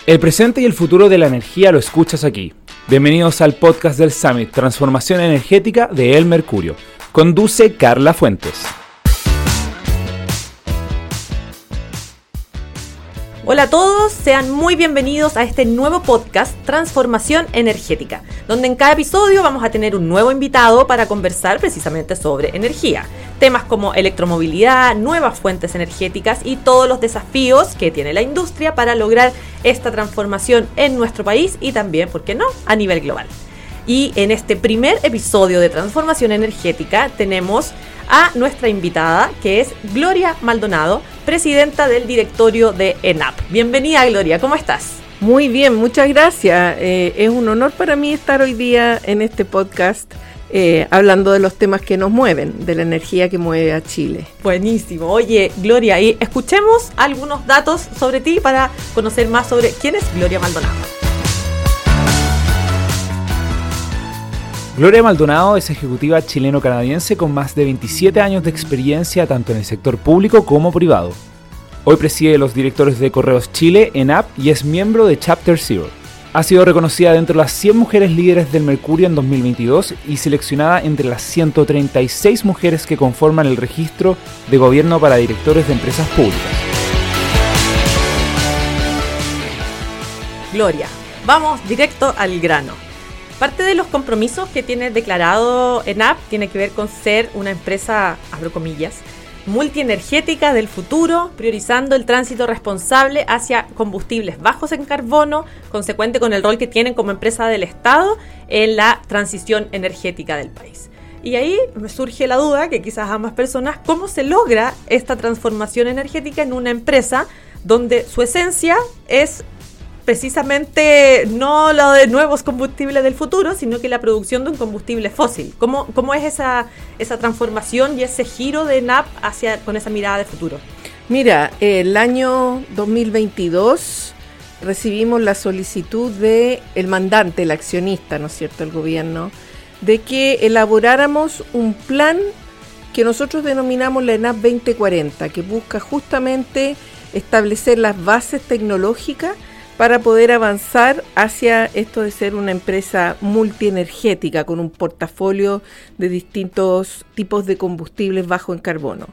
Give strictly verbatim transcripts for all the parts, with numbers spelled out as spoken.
El presente y el futuro de la energía lo escuchas aquí. Bienvenidos al podcast del Summit Transformación Energética de El Mercurio. Conduce Carla Fuentes. Hola a todos, sean muy bienvenidos a este nuevo podcast Transformación Energética, donde en cada episodio vamos a tener un nuevo invitado para conversar precisamente sobre energía. Temas como electromovilidad, nuevas fuentes energéticas y todos los desafíos que tiene la industria para lograr esta transformación en nuestro país y también, ¿por qué no?, a nivel global. Y en este primer episodio de Transformación Energética tenemos a nuestra invitada, que es Gloria Maldonado, presidenta del directorio de ENAP. Bienvenida, Gloria, ¿cómo estás? Muy bien, muchas gracias. Eh, es un honor para mí estar hoy día en este podcast eh, hablando de los temas que nos mueven, de la energía que mueve a Chile. Buenísimo. Oye, Gloria, y escuchemos algunos datos sobre ti para conocer más sobre quién es Gloria Maldonado. Gloria Maldonado es ejecutiva chileno-canadiense con más de veintisiete años de experiencia tanto en el sector público como privado. Hoy preside los directores de Correos Chile, ENAP, y es miembro de Chapter Zero. Ha sido reconocida dentro de las cien mujeres líderes del Mercurio en dos mil veintidós y seleccionada entre las ciento treinta y seis mujeres que conforman el registro de gobierno para directores de empresas públicas. Gloria, vamos directo al grano. Parte de los compromisos que tiene declarado ENAP tiene que ver con ser una empresa, abro comillas, multienergética del futuro, priorizando el tránsito responsable hacia combustibles bajos en carbono, consecuente con el rol que tienen como empresa del Estado en la transición energética del país. Y ahí me surge la duda, que quizás a más personas, ¿cómo se logra esta transformación energética en una empresa donde su esencia es precisamente no lo de nuevos combustibles del futuro, sino que la producción de un combustible fósil? ¿Cómo, cómo es esa, esa transformación y ese giro de ENAP hacia, con esa mirada de futuro? Mira, el año dos mil veintidós recibimos la solicitud del mandante, el accionista, ¿no es cierto?, el gobierno, de que elaboráramos un plan que nosotros denominamos la ENAP veinte cuarenta, que busca justamente establecer las bases tecnológicas para poder avanzar hacia esto de ser una empresa multienergética con un portafolio de distintos tipos de combustibles bajo en carbono.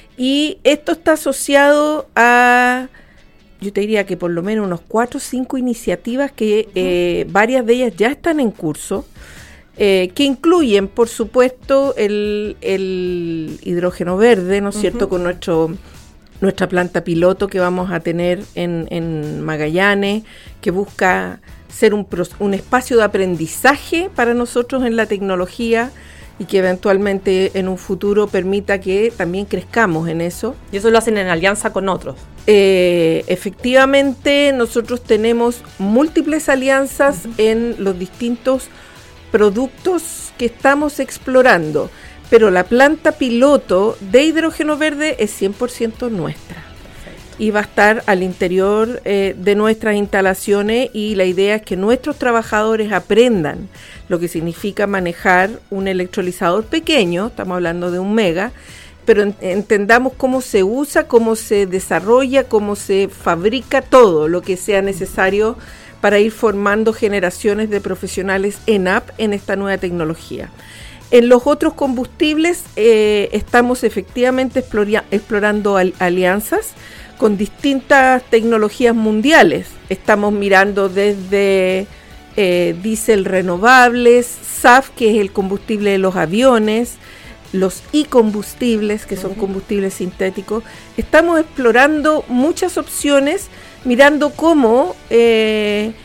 Y esto está asociado a, yo te diría que por lo menos unos cuatro o cinco iniciativas que eh, varias de ellas ya están en curso, eh, que incluyen, por supuesto, el, el hidrógeno verde, ¿no es cierto?, uh-huh. con nuestro... nuestra planta piloto que vamos a tener en, en Magallanes, que busca ser un, un espacio de aprendizaje para nosotros en la tecnología y que eventualmente en un futuro permita que también crezcamos en eso. Y eso lo hacen en alianza con otros. Eh, efectivamente, nosotros tenemos múltiples alianzas uh-huh. en los distintos productos que estamos explorando. Pero la planta piloto de hidrógeno verde es cien por ciento nuestra. Perfecto. Y va a estar al interior eh, de nuestras instalaciones, y la idea es que nuestros trabajadores aprendan lo que significa manejar un electrolizador pequeño, estamos hablando de un mega, pero en, entendamos cómo se usa, cómo se desarrolla, cómo se fabrica todo lo que sea necesario para ir formando generaciones de profesionales ENAP en esta nueva tecnología. En los otros combustibles eh, estamos efectivamente explora, explorando al, alianzas con distintas tecnologías mundiales. Estamos mirando desde eh, diésel renovables, S A F, que es el combustible de los aviones, los e-combustibles, que son combustibles sintéticos. Estamos explorando muchas opciones, mirando cómo Eh,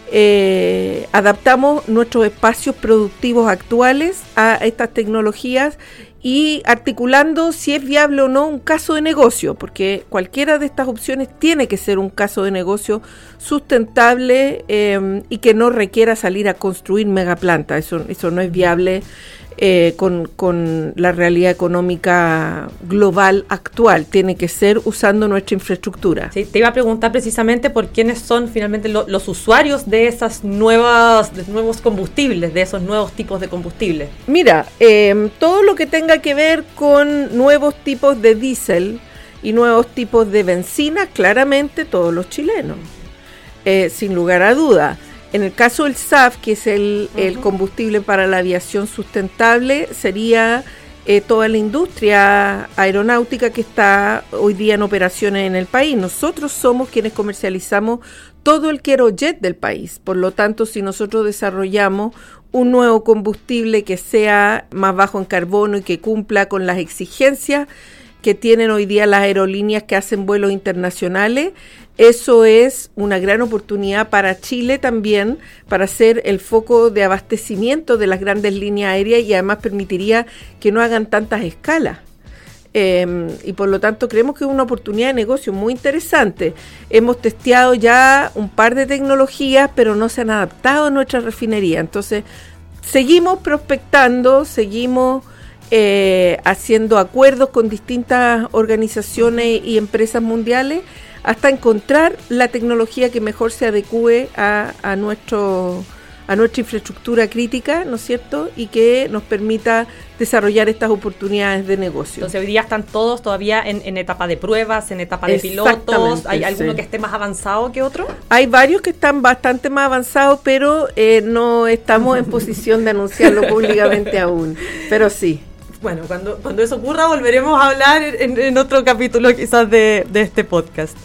Eh, adaptamos nuestros espacios productivos actuales a estas tecnologías y articulando si es viable o no un caso de negocio, porque cualquiera de estas opciones tiene que ser un caso de negocio sustentable eh, y que no requiera salir a construir megaplantas. Eso, eso no es viable eh, con, con la realidad económica global actual. Tiene que ser usando nuestra infraestructura. Sí, te iba a preguntar precisamente por quiénes son finalmente lo, los usuarios de esas nuevas, de nuevos combustibles, de esos nuevos tipos de combustibles. Mira, eh, todo lo que tenga que ver con nuevos tipos de diésel y nuevos tipos de bencina, claramente todos los chilenos. eh, sin lugar a duda. En el caso del S A F, que es el, uh-huh. el combustible para la aviación sustentable, sería eh, toda la industria aeronáutica que está hoy día en operaciones en el país. Nosotros somos quienes comercializamos todo el Querojet del país. Por lo tanto, si nosotros desarrollamos un nuevo combustible que sea más bajo en carbono y que cumpla con las exigencias que tienen hoy día las aerolíneas que hacen vuelos internacionales, eso es una gran oportunidad para Chile también, para ser el foco de abastecimiento de las grandes líneas aéreas y además permitiría que no hagan tantas escalas. Eh, y por lo tanto creemos que es una oportunidad de negocio muy interesante. Hemos testeado ya un par de tecnologías, pero no se han adaptado a nuestra refinería. Entonces, seguimos prospectando, seguimos eh, haciendo acuerdos con distintas organizaciones y empresas mundiales hasta encontrar la tecnología que mejor se adecue a, a nuestro a nuestra infraestructura crítica, ¿no es cierto? Y que nos permita desarrollar estas oportunidades de negocio. Entonces hoy día están todos todavía en, en etapa de pruebas, en etapa de pilotos. ¿Hay alguno sí. que esté más avanzado que otro? Hay varios que están bastante más avanzados, pero eh, no estamos en posición de anunciarlo públicamente aún. Pero sí. Bueno, cuando, cuando eso ocurra volveremos a hablar en, en otro capítulo quizás de, de este podcast.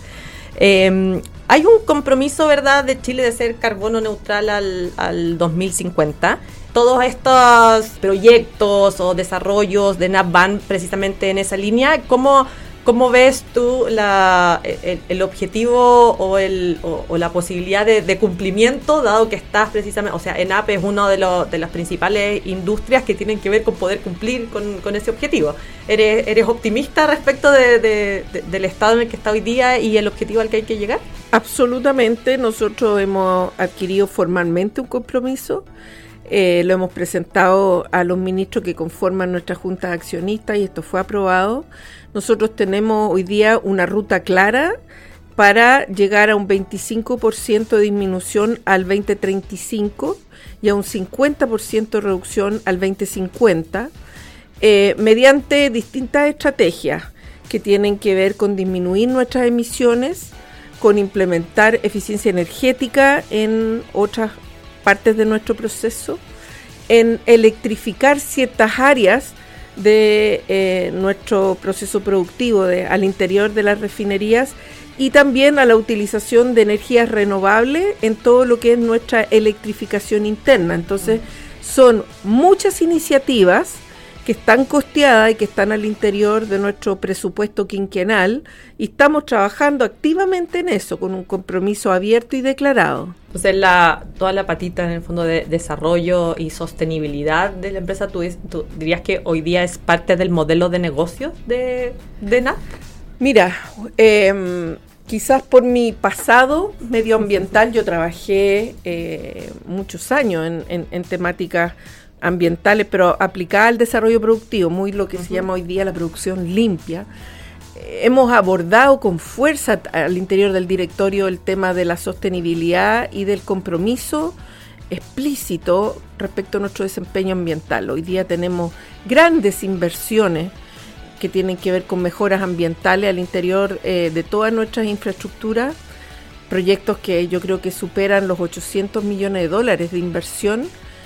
Eh, hay un compromiso, ¿verdad?, de Chile de ser carbono neutral al, al dos mil cincuenta. Todos estos proyectos o desarrollos de N A P van precisamente en esa línea. ¿Cómo, cómo ves tú la, el, el objetivo o, el, o, o la posibilidad de, de cumplimiento, dado que estás precisamente, o sea, N A P es una de, lo, de las principales industrias que tienen que ver con poder cumplir con, con ese objetivo? ¿Eres, eres optimista respecto de, de, de, del estado en el que está hoy día y el objetivo al que hay que llegar? Absolutamente. Nosotros hemos adquirido formalmente un compromiso. Eh, lo hemos presentado a los ministros que conforman nuestra junta de accionistas y esto fue aprobado. Nosotros tenemos hoy día una ruta clara para llegar a un veinticinco por ciento de disminución al veinte treinta y cinco y a un cincuenta por ciento de reducción al veinte cincuenta, eh, mediante distintas estrategias que tienen que ver con disminuir nuestras emisiones, con implementar eficiencia energética en otras partes de nuestro proceso, en electrificar ciertas áreas de eh, nuestro proceso productivo de, al interior de las refinerías y también a la utilización de energías renovables en todo lo que es nuestra electrificación interna. Entonces, son muchas iniciativas que están costeadas y que están al interior de nuestro presupuesto quinquenal y estamos trabajando activamente en eso, con un compromiso abierto y declarado. Entonces, la, toda la patita en el fondo de desarrollo y sostenibilidad de la empresa, ¿tú, tú dirías que hoy día es parte del modelo de negocio de, de N A P? Mira, eh, quizás por mi pasado medioambiental, yo trabajé eh, muchos años en, en, en temáticas ambientales, pero aplicada al desarrollo productivo, muy lo que uh-huh. se llama hoy día la producción limpia. Eh, hemos abordado con fuerza al interior del directorio el tema de la sostenibilidad y del compromiso explícito respecto a nuestro desempeño ambiental. Hoy día tenemos grandes inversiones que tienen que ver con mejoras ambientales al interior eh, de todas nuestras infraestructuras, proyectos que yo creo que superan los ochocientos millones de dólares de inversión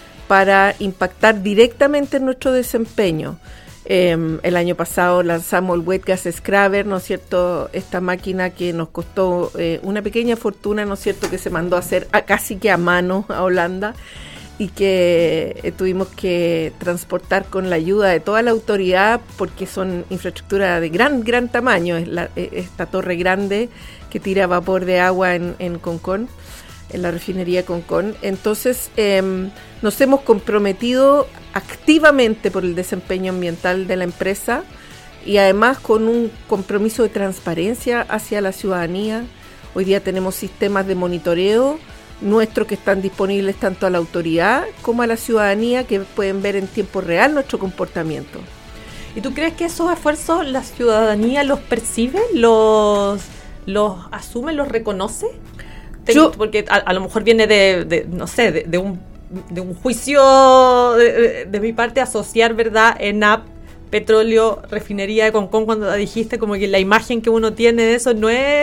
para impactar directamente en nuestro desempeño. Eh, el año pasado lanzamos el Wet Gas Scrubber, ¿no es cierto? Esta máquina que nos costó eh, una pequeña fortuna, ¿no es cierto? Que se mandó a hacer a, casi que a mano a Holanda y que eh, tuvimos que transportar con la ayuda de toda la autoridad porque son infraestructuras de gran, gran tamaño. Es la, eh, esta torre grande que tira vapor de agua en, en Concón, en la refinería Concón. Entonces, eh, nos hemos comprometido activamente por el desempeño ambiental de la empresa y además con un compromiso de transparencia hacia la ciudadanía. Hoy día tenemos sistemas de monitoreo nuestros que están disponibles tanto a la autoridad como a la ciudadanía, que pueden ver en tiempo real nuestro comportamiento. ¿Y tú crees que esos esfuerzos la ciudadanía los percibe, los, los asume, los reconoce? Yo, porque a, a lo mejor viene de, de no sé, de, de, un, de un juicio de, de, de mi parte asociar, ¿verdad?, N A P, petróleo, refinería de Concón, cuando dijiste como que la imagen que uno tiene de eso no es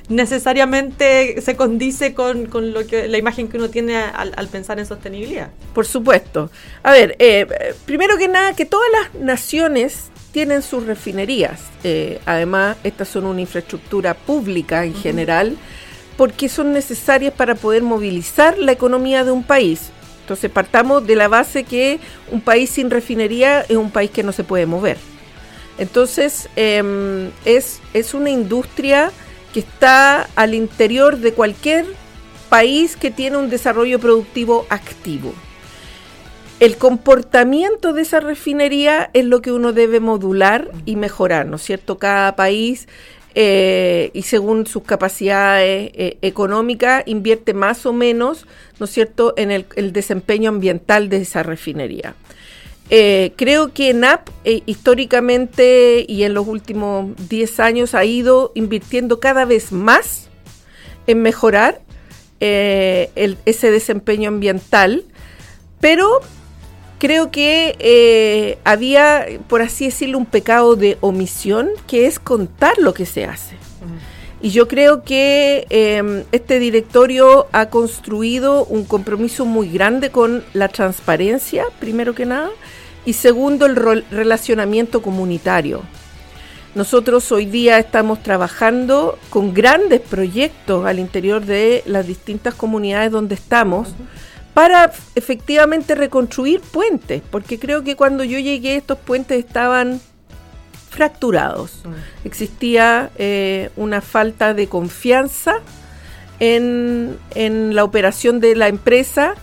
necesariamente se condice con, con lo que la imagen que uno tiene al, al pensar en sostenibilidad. Por supuesto. A ver, eh, primero que nada, que todas las naciones tienen sus refinerías. Eh, además, estas son una infraestructura pública en uh-huh. general, porque son necesarias para poder movilizar la economía de un país. Entonces, partamos de la base que un país sin refinería es un país que no se puede mover. Entonces, eh, es, es una industria que está al interior de cualquier país que tiene un desarrollo productivo activo. El comportamiento de esa refinería es lo que uno debe modular y mejorar, ¿no es cierto? Cada país, eh, y según sus capacidades eh, económicas, invierte más o menos, ¿no es cierto?, en el, el desempeño ambiental de esa refinería. Eh, creo que N A P eh, históricamente y en los últimos diez años ha ido invirtiendo cada vez más en mejorar eh, el, ese desempeño ambiental, pero creo que eh, había, por así decirlo, un pecado de omisión, que es contar lo que se hace. Uh-huh. Y yo creo que eh, este directorio ha construido un compromiso muy grande con la transparencia, primero que nada, y segundo, el rol, relacionamiento comunitario. Nosotros hoy día estamos trabajando con grandes proyectos al interior de las distintas comunidades donde estamos, uh-huh. para efectivamente reconstruir puentes, porque creo que cuando yo llegué estos puentes estaban fracturados. Mm. Existía eh, una falta de confianza en, en la operación de la empresa.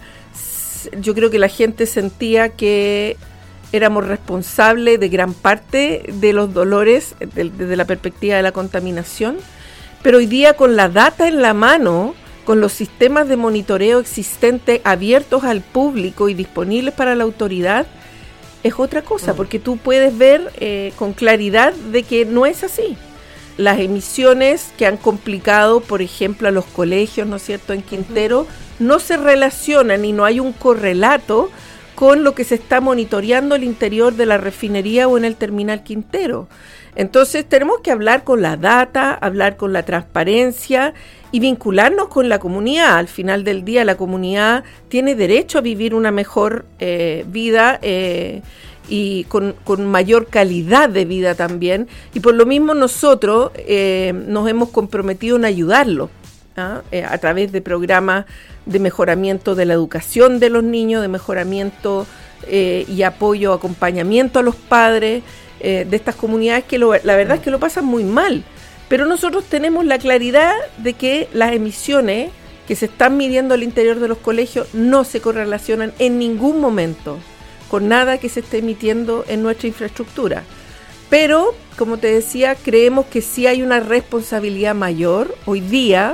Yo creo que la gente sentía que éramos responsables de gran parte de los dolores desde de la perspectiva de la contaminación, pero hoy día con la data en la mano, con los sistemas de monitoreo existentes abiertos al público y disponibles para la autoridad, es otra cosa, porque tú puedes ver eh, con claridad de que no es así. Las emisiones que han complicado, por ejemplo, a los colegios, ¿no es cierto?, en Quintero, uh-huh. no se relacionan y no hay un correlato con lo que se está monitoreando al interior de la refinería o en el terminal Quintero. Entonces tenemos que hablar con la data, hablar con la transparencia y vincularnos con la comunidad. Al final del día la comunidad tiene derecho a vivir una mejor eh, vida eh, y con, con mayor calidad de vida también. Y por lo mismo nosotros eh, nos hemos comprometido en ayudarlo, ¿ah? eh, a través de programas de mejoramiento de la educación de los niños, de mejoramiento eh, y apoyo, acompañamiento a los padres eh, de estas comunidades que lo, la verdad es que lo pasan muy mal. Pero nosotros tenemos la claridad de que las emisiones que se están midiendo al interior de los colegios no se correlacionan en ningún momento con nada que se esté emitiendo en nuestra infraestructura. Pero, como te decía, creemos que sí hay una responsabilidad mayor hoy día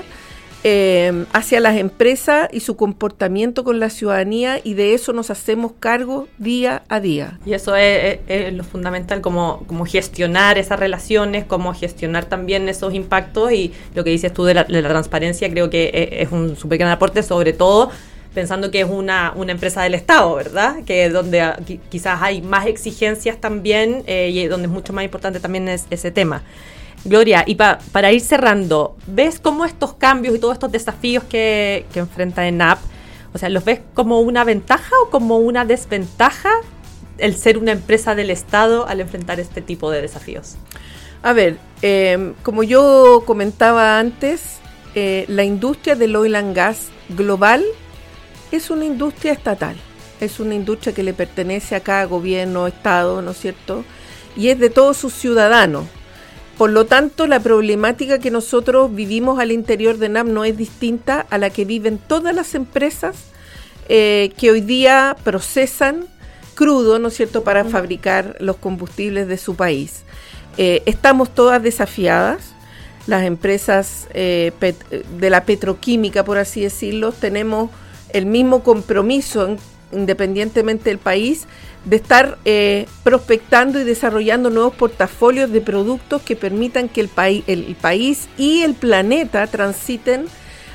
eh, hacia las empresas y su comportamiento con la ciudadanía, y de eso nos hacemos cargo día a día. Y eso es, es, es lo fundamental, como, como gestionar esas relaciones, como gestionar también esos impactos, y lo que dices tú de la, de la transparencia creo que es, es un súper gran aporte, sobre todo pensando que es una, una empresa del Estado, ¿verdad? Que donde a, quizás hay más exigencias también eh, y donde es mucho más importante también es ese tema. Gloria, y pa, para ir cerrando, ¿ves cómo estos cambios y todos estos desafíos que, que enfrenta N A P, o sea, los ves como una ventaja o como una desventaja el ser una empresa del Estado al enfrentar este tipo de desafíos? A ver, eh, como yo comentaba antes, eh, la industria del oil and gas global es una industria estatal, es una industria que le pertenece a cada gobierno, estado, ¿no es cierto? Y es de todos sus ciudadanos. Por lo tanto, la problemática que nosotros vivimos al interior de N A P no es distinta a la que viven todas las empresas eh, que hoy día procesan crudo, ¿no es cierto?, para fabricar los combustibles de su país. Eh, estamos todas desafiadas. Las empresas eh, pet- de la petroquímica, por así decirlo, tenemos el mismo compromiso, en, independientemente del país, de estar eh, prospectando y desarrollando nuevos portafolios de productos que permitan que el, paí- el país y el planeta transiten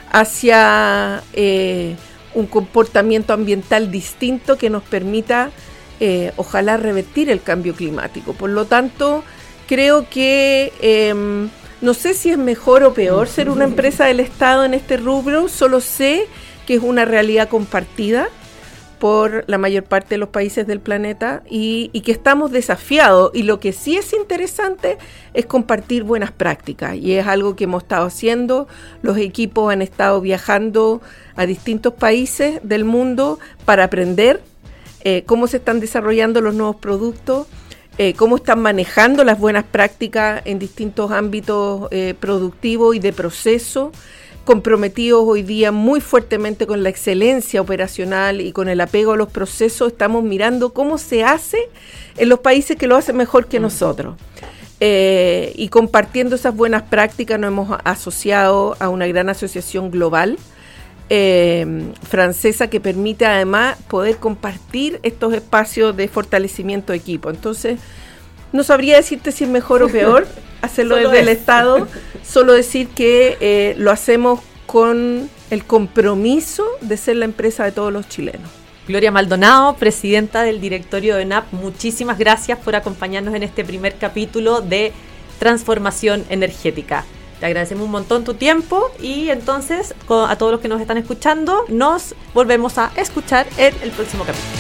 hacia eh, un comportamiento ambiental distinto que nos permita, eh, ojalá, revertir el cambio climático. Por lo tanto, creo que eh, No sé si es mejor o peor ser una empresa del Estado en este rubro, solo sé que es una realidad compartida por la mayor parte de los países del planeta y, y que estamos desafiados. Y lo que sí es interesante es compartir buenas prácticas, y es algo que hemos estado haciendo. Los equipos han estado viajando a distintos países del mundo para aprender eh, cómo se están desarrollando los nuevos productos, eh, cómo están manejando las buenas prácticas en distintos ámbitos eh, productivos y de proceso, comprometidos hoy día muy fuertemente con la excelencia operacional y con el apego a los procesos. Estamos mirando cómo se hace en los países que lo hacen mejor que nosotros. Eh, y compartiendo esas buenas prácticas nos hemos asociado a una gran asociación global eh, francesa que permite además poder compartir estos espacios de fortalecimiento de equipo. Entonces, no sabría decirte si es mejor o peor hacerlo desde el Estado, solo decir que eh, lo hacemos con el compromiso de ser la empresa de todos los chilenos. Gloria Maldonado, presidenta del directorio de ENAP, muchísimas gracias por acompañarnos en este primer capítulo de Transformación Energética. Te agradecemos un montón tu tiempo y entonces a todos los que nos están escuchando, nos volvemos a escuchar en el próximo capítulo.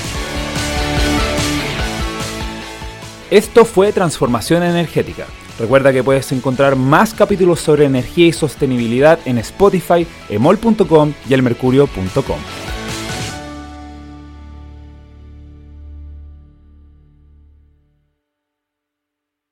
Esto fue Transformación Energética. Recuerda que puedes encontrar más capítulos sobre energía y sostenibilidad en Spotify, emol punto com y elmercurio punto com.